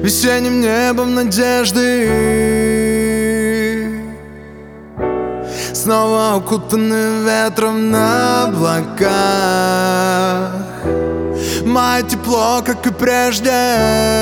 весенним небом надежды, снова укутаны ветром на облаках. Мое тепло, как и прежде,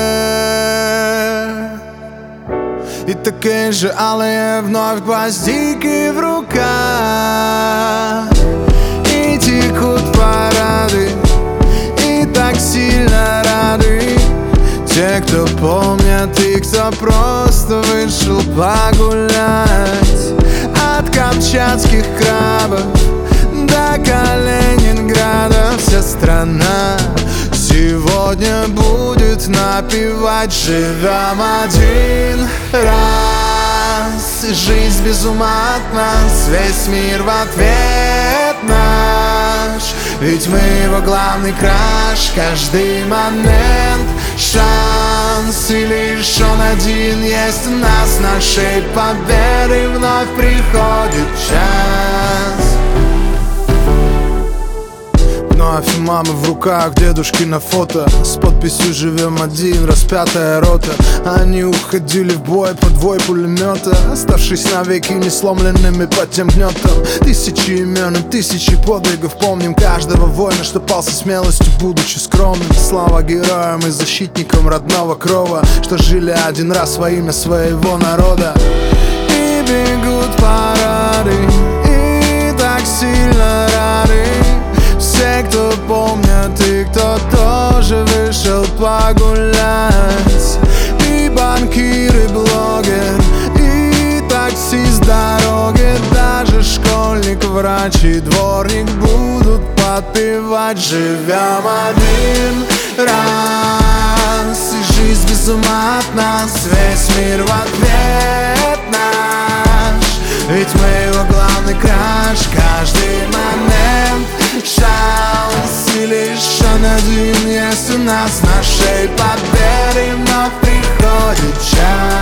и такие же алые вновь гвоздики в руках. И текут парады, и так сильно рады те, кто помнят, и кто просто вышел погулять. От камчатских крабов до Калининграда вся страна сегодня будет напевать. Живем один раз, и жизнь без ума от нас, весь мир в ответ наш. Ведь мы его главный краш, каждый момент шанс. И лишь он один есть у нас, нашей победы вновь приходит час. Вновь у мамы в руках, дедушки на фото с подписью «Живем один», распятая рота. Они уходили в бой под вой пулемета, оставшись навеки несломленными под тем гнетом. Тысячи имен и тысячи подвигов, помним каждого воина, что пал со смелостью, будучи скромным. Слава героям и защитникам родного крова, что жили один раз во имя своего народа. И бегут парады, и так сильно рады все, кто помнят, и кто тоже вышел погулять. И банкир, и блогер, и таксист дороги, даже школьник, врач и дворник будут подпевать. Живем один раз, и жизнь без ума от нас, весь мир в ответ наш. Ведь мы его главный краш, каждый момент шанс. И лишь он один есть у нас, нашей победы вновь приходит час.